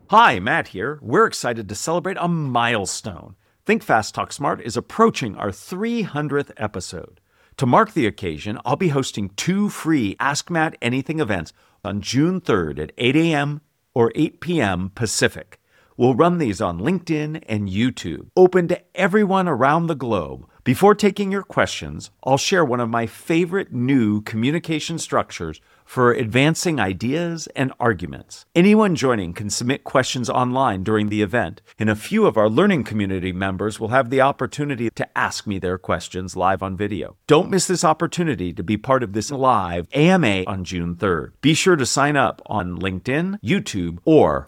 Hi, Matt here. We're excited to celebrate a milestone. Think Fast, Talk Smart is approaching our 300th episode. To mark the occasion, I'll be hosting 2 free Ask Matt Anything events on June 3rd at 8 a.m. or 8 p.m. Pacific. We'll run these on LinkedIn and YouTube, open to everyone around the globe. Before taking your questions, I'll share one of my favorite new communication structures for advancing ideas and arguments. Anyone joining can submit questions online during the event, and a few of our learning community members will have the opportunity to ask me their questions live on video. Don't miss this opportunity to be part of this live AMA on June 3rd. Be sure to sign up on LinkedIn, YouTube, or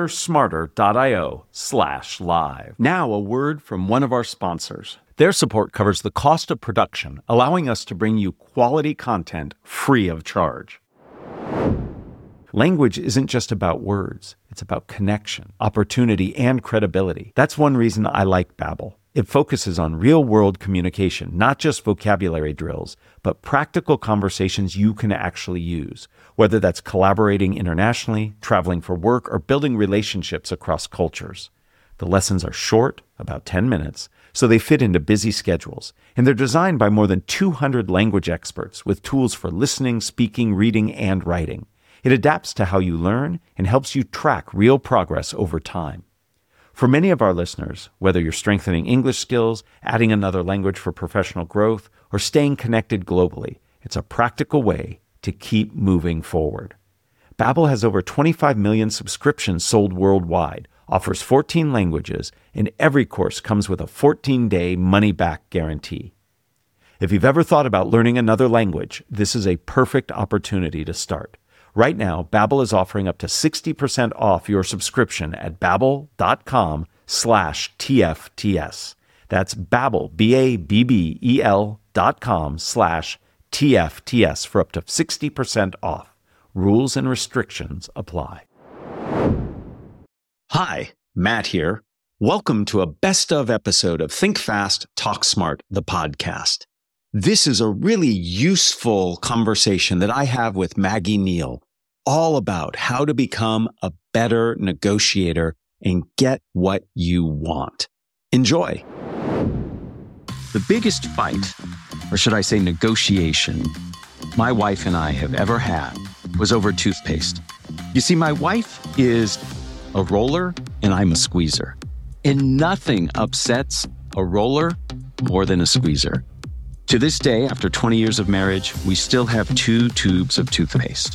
fastersmarter.io/live. Now, a word from one of our sponsors. Their support covers the cost of production, allowing us to bring you quality content free of charge. Language isn't just about words. It's about connection, opportunity, and credibility. That's one reason I like Babbel. It focuses on real-world communication, not just vocabulary drills, but practical conversations you can actually use, whether that's collaborating internationally, traveling for work, or building relationships across cultures. The lessons are short, about 10 minutes, so they fit into busy schedules, and they're designed by more than 200 language experts with tools for listening, speaking, reading, and writing. It adapts to how you learn and helps you track real progress over time. For many of our listeners, whether you're strengthening English skills, adding another language for professional growth, or staying connected globally, it's a practical way to keep moving forward. Babbel has over 25 million subscriptions sold worldwide, offers 14 languages, and every course comes with a 14-day money-back guarantee. If you've ever thought about learning another language, this is a perfect opportunity to start. Right now, Babbel is offering up to 60% off your subscription at babbel.com/TFTS. That's Babbel, BABBEL.com/TFTS for up to 60% off. Rules and restrictions apply. Hi, Matt here. Welcome to a best of episode of Think Fast, Talk Smart, the podcast. This is a really useful conversation that I have with Maggie Neal, all about how to become a better negotiator and get what you want. Enjoy. The biggest fight, or should I say negotiation, my wife and I have ever had was over toothpaste. You see, my wife is a roller and I'm a squeezer. And nothing upsets a roller more than a squeezer. To this day, after 20 years of marriage, we still have 2 tubes of toothpaste.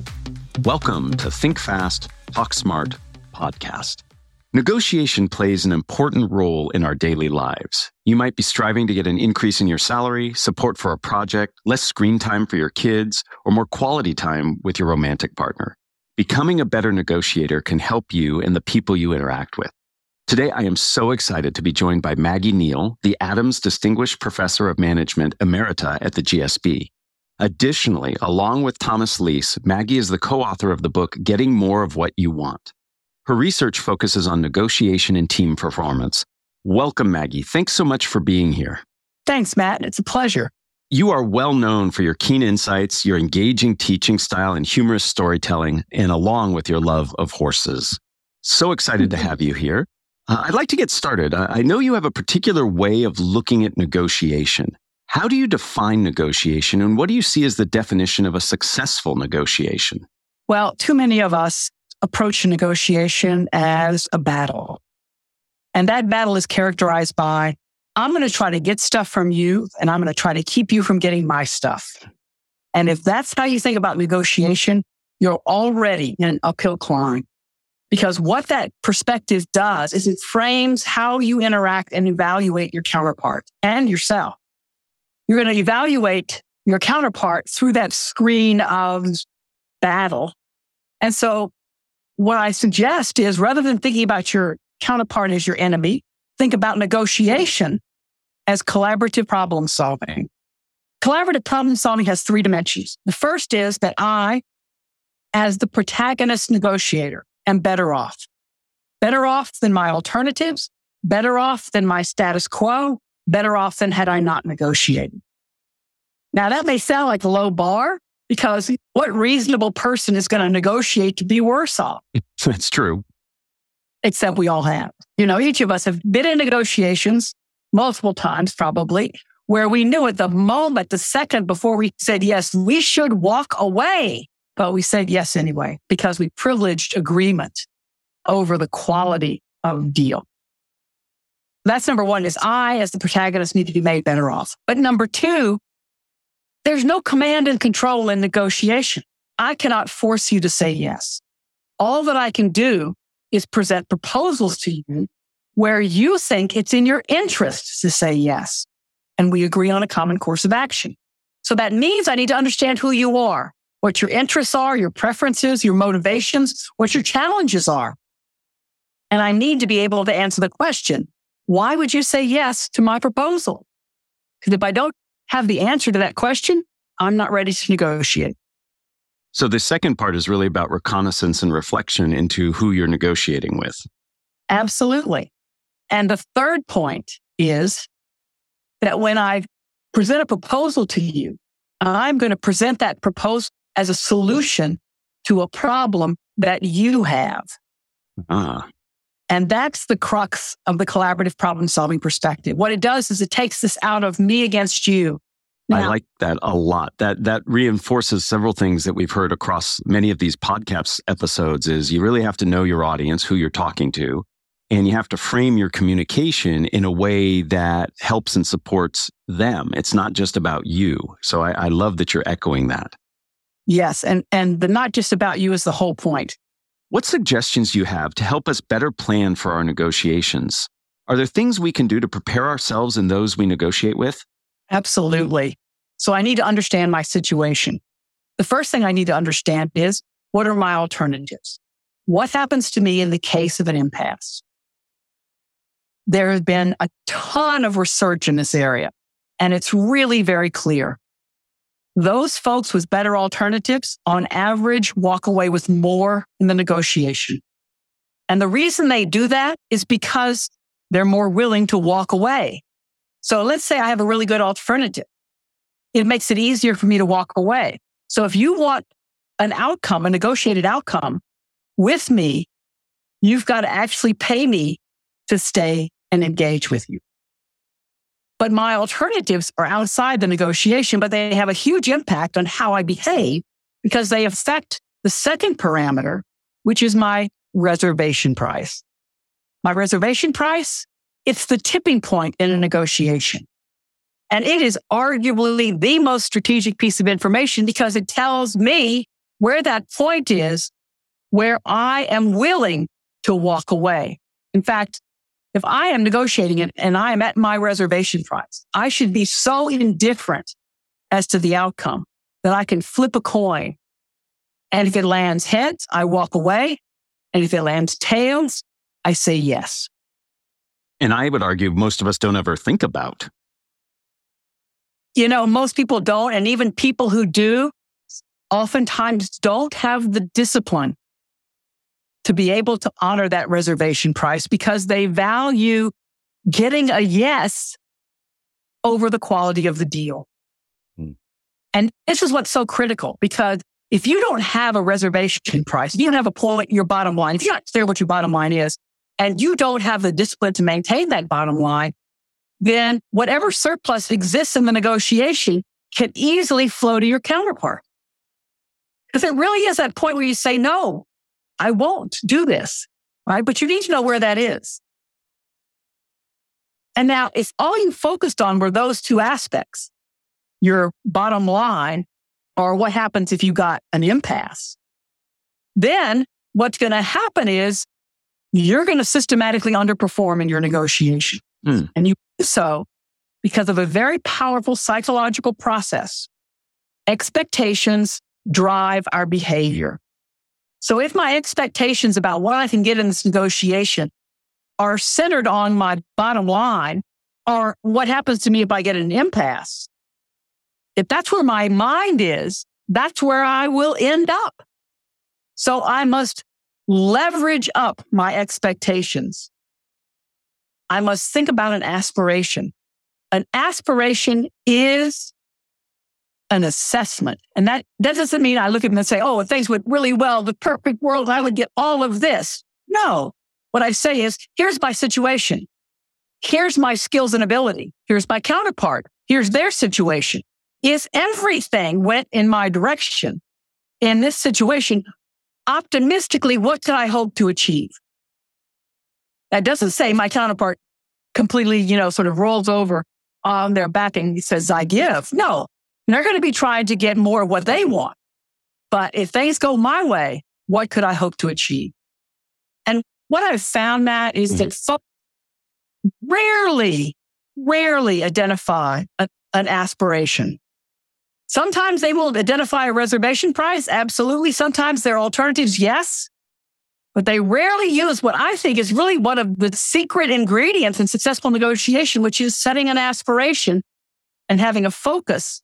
Welcome to Think Fast, Talk Smart podcast. Negotiation plays an important role in our daily lives. You might be striving to get an increase in your salary, support for a project, less screen time for your kids, or more quality time with your romantic partner. Becoming a better negotiator can help you and the people you interact with. Today, I am so excited to be joined by Maggie Neal, the Adams Distinguished Professor of Management Emerita at the GSB. Additionally, along with Thomas Leese, Maggie is the co-author of the book, Getting More of What You Want. Her research focuses on negotiation and team performance. Welcome, Maggie. Thanks so much for being here. Thanks, Matt. It's a pleasure. You are well known for your keen insights, your engaging teaching style, and humorous storytelling, and along with your love of horses. So excited to have you here. I'd like to get started. I know you have a particular way of looking at negotiation. How do you define negotiation, and what do you see as the definition of a successful negotiation? Well, too many of us approach a negotiation as a battle. And that battle is characterized by, I'm going to try to get stuff from you, and I'm going to try to keep you from getting my stuff. And if that's how you think about negotiation, you're already in an uphill climb. Because what that perspective does is it frames how you interact and evaluate your counterpart and yourself. You're going to evaluate your counterpart through that screen of battle. And so what I suggest is rather than thinking about your counterpart as your enemy, think about negotiation as collaborative problem solving. Collaborative problem solving has 3 dimensions. The first is that I, as the protagonist negotiator, am better off. Better off than my alternatives, better off than my status quo, better off than had I not negotiated. Now, that may sound like a low bar because what reasonable person is going to negotiate to be worse off? That's true. except we all have. Each of us have been in negotiations multiple times, probably, where we knew at the moment, the second before we said yes, we should walk away. But we said yes anyway, because we privileged agreement over the quality of deal. That's number one, is I, as the protagonist, need to be made better off. But number two, there's no command and control in negotiation. I cannot force you to say yes. All that I can do is present proposals to you where you think it's in your interest to say yes. And we agree on a common course of action. So that means I need to understand who you are, what your interests are, your preferences, your motivations, what your challenges are. And I need to be able to answer the question, why would you say yes to my proposal? Because if I don't have the answer to that question, I'm not ready to negotiate. So the second part is really about reconnaissance and reflection into who you're negotiating with. Absolutely. And the third point is that when I present a proposal to you, I'm going to present that proposal as a solution to a problem that you have. And that's the crux of the collaborative problem-solving perspective. What it does is it takes this out of me against you. Now, I like that a lot. That reinforces several things that we've heard across many of these podcast episodes is you really have to know your audience, who you're talking to, and you have to frame your communication in a way that helps and supports them. It's not just about you. So I love that you're echoing that. Yes. And the not just about you is the whole point. What suggestions do you have to help us better plan for our negotiations? Are there things we can do to prepare ourselves and those we negotiate with? Absolutely. So I need to understand my situation. The first thing I need to understand is, what are my alternatives? What happens to me in the case of an impasse? There has been a ton of research in this area, and it's really very clear. Those folks with better alternatives, on average, walk away with more in the negotiation. And the reason they do that is because they're more willing to walk away. So let's say I have a really good alternative. It makes it easier for me to walk away. So if you want an outcome, a negotiated outcome with me, you've got to actually pay me to stay and engage with you. But my alternatives are outside the negotiation, but they have a huge impact on how I behave because they affect the second parameter, which is my reservation price. My reservation price, it's the tipping point in a negotiation. And it is arguably the most strategic piece of information because it tells me where that point is where I am willing to walk away. In fact, if I am negotiating it and I am at my reservation price, I should be so indifferent as to the outcome that I can flip a coin. And if it lands heads, I walk away. And if it lands tails, I say yes. And I would argue most of us don't ever think about. Most people don't. And even people who do, oftentimes don't have the discipline to be able to honor that reservation price because they value getting a yes over the quality of the deal. And this is what's so critical because if you don't have a reservation price, if you don't have a point, your bottom line, if you're not clear what your bottom line is, and you don't have the discipline to maintain that bottom line, then whatever surplus exists in the negotiation can easily flow to your counterpart. Because it really is that point where you say, no, I won't do this, right? But you need to know where that is. And now, if all you focused on were those two aspects, your bottom line or what happens if you got an impasse, then what's going to happen is you're going to systematically underperform in your negotiation. And you do so because of a very powerful psychological process. Expectations drive our behavior. So if my expectations about what I can get in this negotiation are centered on my bottom line or what happens to me if I get an impasse, if that's where my mind is, that's where I will end up. So I must leverage up my expectations. I must think about an aspiration. An aspiration is an assessment. And that doesn't mean I look at them and say, oh, if things went really well, the perfect world, I would get all of this. No. what I say is, here's my situation. Here's my skills and ability. Here's my counterpart. Here's their situation. If everything went in my direction in this situation, optimistically, what could I hope to achieve? That doesn't say my counterpart completely, sort of rolls over on their back and says, I give. No, they're going to be trying to get more of what they want. But if things go my way, what could I hope to achieve? And what I've found, Matt, is that folks rarely identify an aspiration. Sometimes they will identify a reservation price. Absolutely. Sometimes their alternatives, yes. But they rarely use what I think is really one of the secret ingredients in successful negotiation, which is setting an aspiration and having a focus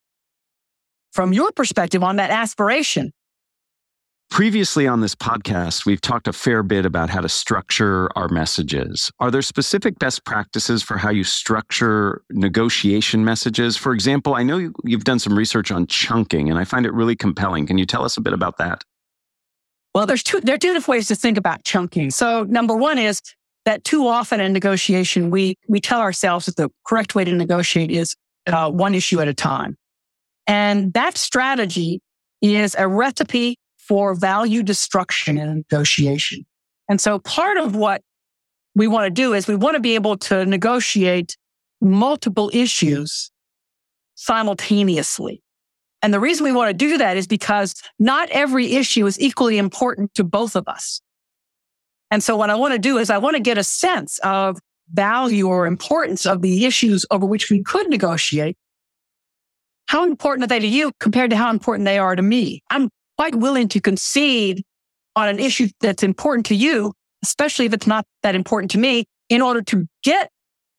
from your perspective on that aspiration. Previously on this podcast, we've talked a fair bit about how to structure our messages. Are there specific best practices for how you structure negotiation messages? For example, I know you've done some research on chunking, and I find it really compelling. Can you tell us a bit about that? Well, there are two different ways to think about chunking. So number one is that too often in negotiation, we tell ourselves that the correct way to negotiate is one issue at a time. And that strategy is a recipe for value destruction in a negotiation. And so part of what we want to do is we want to be able to negotiate multiple issues simultaneously. And the reason we want to do that is because not every issue is equally important to both of us. And so what I want to do is I want to get a sense of value or importance of the issues over which we could negotiate. How important are they to you compared to how important they are to me? I'm quite willing to concede on an issue that's important to you, especially if it's not that important to me, in order to get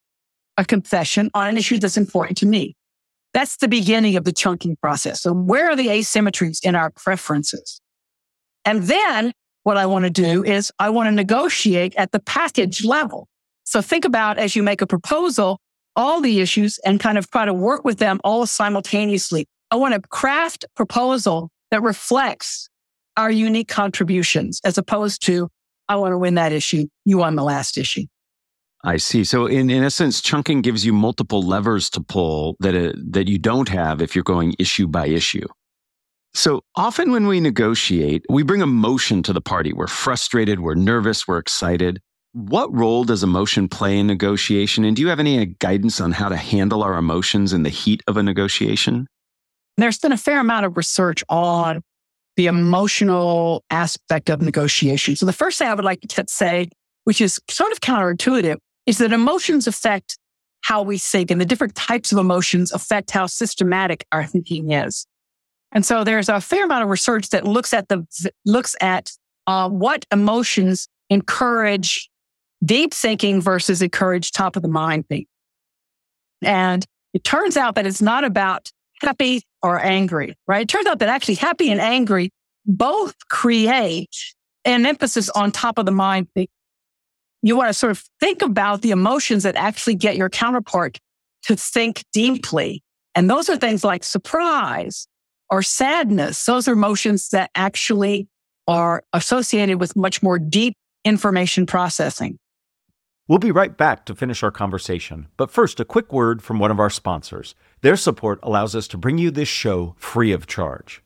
a concession on an issue that's important to me. That's the beginning of the chunking process. So where are the asymmetries in our preferences? And then what I want to do is I want to negotiate at the package level. So think about, as you make a proposal, all the issues and kind of try to work with them all simultaneously. I want to craft a proposal that reflects our unique contributions, as opposed to, I want to win that issue, you won the last issue. I see. So in essence, chunking gives you multiple levers to pull that you don't have if you're going issue by issue. So often when we negotiate, we bring emotion to the party. We're frustrated, we're nervous, we're excited. What role does emotion play in negotiation? And do you have any guidance on how to handle our emotions in the heat of a negotiation? There's been a fair amount of research on the emotional aspect of negotiation. So the first thing I would like to say, which is sort of counterintuitive, is that emotions affect how we think, and the different types of emotions affect how systematic our thinking is. And so there's a fair amount of research that looks at what emotions encourage deep thinking versus encourage top of the mind thinking. And it turns out that it's not about happy or angry, right? It turns out that actually happy and angry both create an emphasis on top of the mind thinking. You want to sort of think about the emotions that actually get your counterpart to think deeply. And those are things like surprise or sadness. Those are emotions that actually are associated with much more deep information processing. We'll be right back to finish our conversation. But first, a quick word from one of our sponsors. Their support allows us to bring you this show free of charge.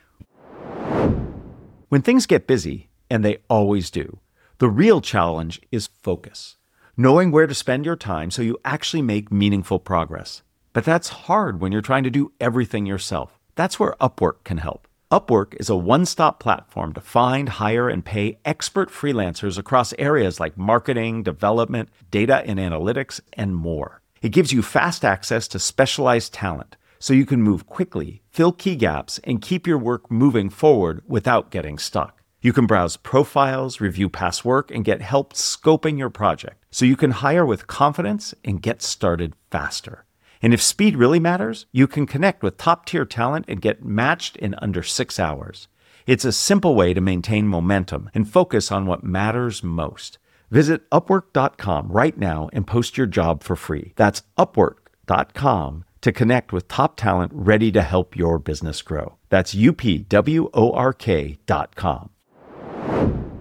When things get busy, and they always do, the real challenge is focus. Knowing where to spend your time so you actually make meaningful progress. But that's hard when you're trying to do everything yourself. That's where Upwork can help. Upwork is a one-stop platform to find, hire, and pay expert freelancers across areas like marketing, development, data and analytics, and more. It gives you fast access to specialized talent so you can move quickly, fill key gaps, and keep your work moving forward without getting stuck. You can browse profiles, review past work, and get help scoping your project so you can hire with confidence and get started faster. And if speed really matters, you can connect with top-tier talent and get matched in under 6 hours. It's a simple way to maintain momentum and focus on what matters most. Visit Upwork.com right now and post your job for free. That's Upwork.com to connect with top talent ready to help your business grow. That's UPWORK.com.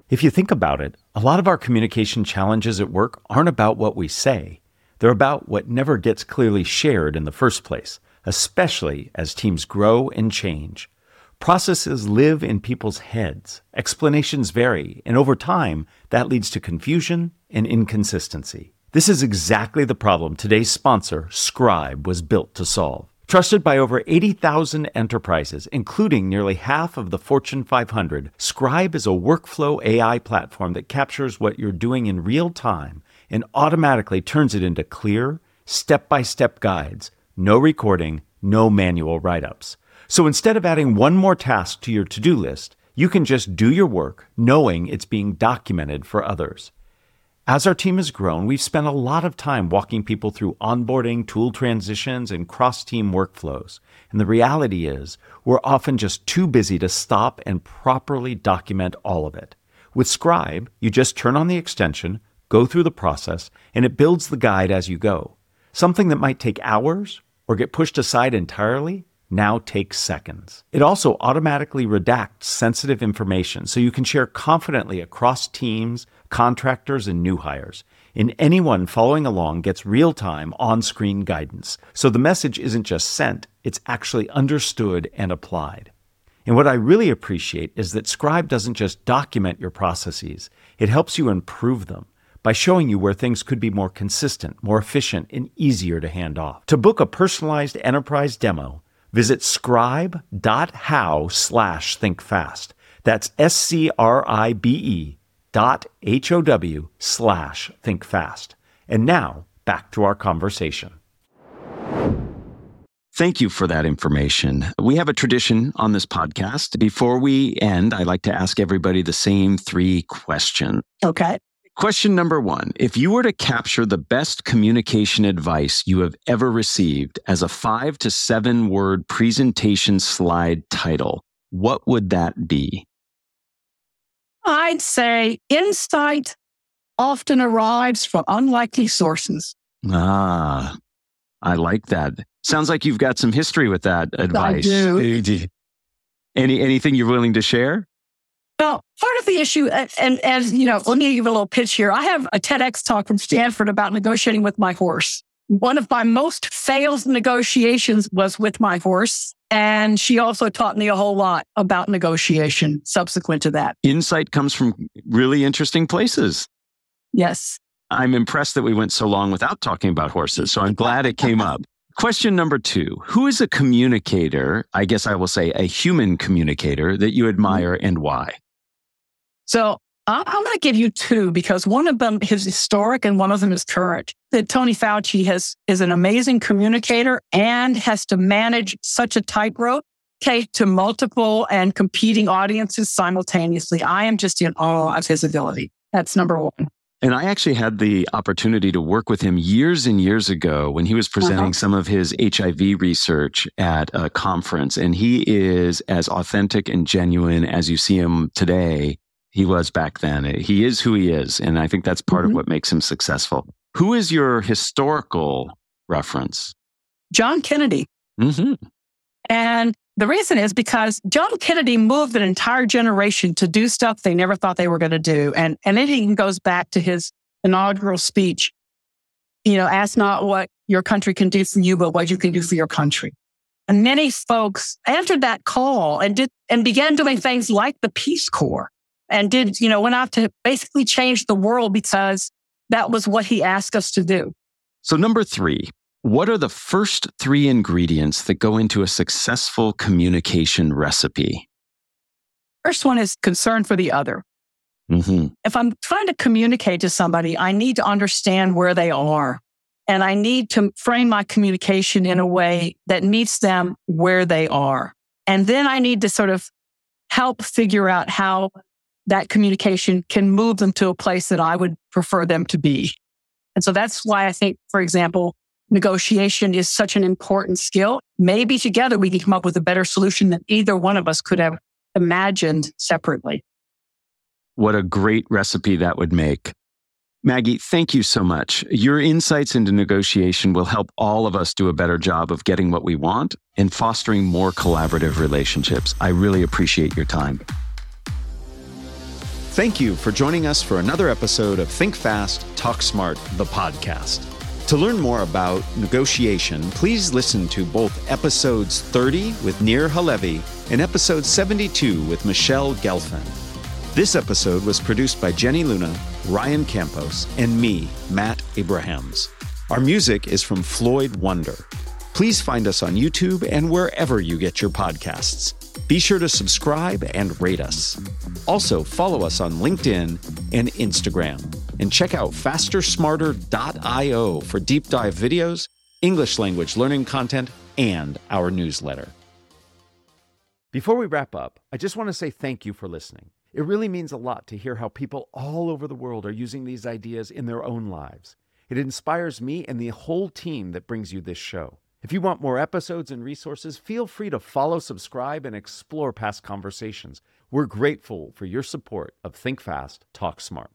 If you think about it, a lot of our communication challenges at work aren't about what we say. They're about what never gets clearly shared in the first place, especially as teams grow and change. Processes live in people's heads, explanations vary, and over time, that leads to confusion and inconsistency. This is exactly the problem today's sponsor, Scribe, was built to solve. Trusted by over 80,000 enterprises, including nearly half of the Fortune 500, Scribe is a workflow AI platform that captures what you're doing in real time and automatically turns it into clear, step-by-step guides. No recording, no manual write-ups. So instead of adding one more task to your to-do list, you can just do your work knowing it's being documented for others. As our team has grown, we've spent a lot of time walking people through onboarding, tool transitions, and cross-team workflows. And the reality is, we're often just too busy to stop and properly document all of it. With Scribe, you just turn on the extension, go through the process, and it builds the guide as you go. Something that might take hours or get pushed aside entirely now takes seconds. It also automatically redacts sensitive information so you can share confidently across teams, contractors, and new hires. And anyone following along gets real-time on-screen guidance. So the message isn't just sent, it's actually understood and applied. And what I really appreciate is that Scribe doesn't just document your processes, it helps you improve them by showing you where things could be more consistent, more efficient, and easier to hand off. To book a personalized enterprise demo, visit scribe.how/thinkfast. That's scribe.how/thinkfast. And now, back to our conversation. Thank you for that information. We have a tradition on this podcast. Before we end, I like to ask everybody the same 3 questions. Okay. Question number 1, if you were to capture the best communication advice you have ever received as a 5 to 7 word presentation slide title, what would that be? I'd say insight often arrives from unlikely sources. Ah, I like that. Sounds like you've got some history with that advice. I do. Anything you're willing to share? Well, part of the issue, and as you know, let me give a little pitch here. I have a TEDx talk from Stanford about negotiating with my horse. One of my most failed negotiations was with my horse. And she also taught me a whole lot about negotiation subsequent to that. Insight comes from really interesting places. Yes. I'm impressed that we went so long without talking about horses, so I'm glad it came up. Question number 2, who is a communicator, I guess I will say a human communicator, that you admire and why? So I'm going to give you 2 because one of them is historic and one of them is current. That Tony Fauci is an amazing communicator and has to manage such a tightrope, to multiple and competing audiences simultaneously. I am just in awe of his ability. That's number 1. And I actually had the opportunity to work with him years and years ago when he was presenting some of his HIV research at a conference. And he is as authentic and genuine as you see him today. He was back then. He is who he is. And I think that's part of what makes him successful. Who is your historical reference? John Kennedy. And the reason is because John Kennedy moved an entire generation to do stuff they never thought they were going to do. And it even goes back to his inaugural speech. Ask not what your country can do for you, but what you can do for your country. And many folks answered that call and began doing things like the Peace Corps and went out to basically change the world because that was what he asked us to do. So number 3, what are the first 3 ingredients that go into a successful communication recipe? First one is concern for the other. If I'm trying to communicate to somebody, I need to understand where they are. And I need to frame my communication in a way that meets them where they are. And then I need to sort of help figure out how that communication can move them to a place that I would prefer them to be. And so that's why I think, for example, negotiation is such an important skill. Maybe together we can come up with a better solution than either one of us could have imagined separately. What a great recipe that would make. Maggie, thank you so much. Your insights into negotiation will help all of us do a better job of getting what we want and fostering more collaborative relationships. I really appreciate your time. Thank you for joining us for another episode of Think Fast, Talk Smart, the podcast. To learn more about negotiation, please listen to both episodes 30 with Nir Halevi and episode 72 with Michelle Gelfand. This episode was produced by Jenny Luna, Ryan Campos, and me, Matt Abrahams. Our music is from Floyd Wonder. Please find us on YouTube and wherever you get your podcasts. Be sure to subscribe and rate us. Also, follow us on LinkedIn and Instagram. And check out fastersmarter.io for deep dive videos, English language learning content, and our newsletter. Before we wrap up, I just want to say thank you for listening. It really means a lot to hear how people all over the world are using these ideas in their own lives. It inspires me and the whole team that brings you this show. If you want more episodes and resources, feel free to follow, subscribe, and explore past conversations. We're grateful for your support of Think Fast, Talk Smart.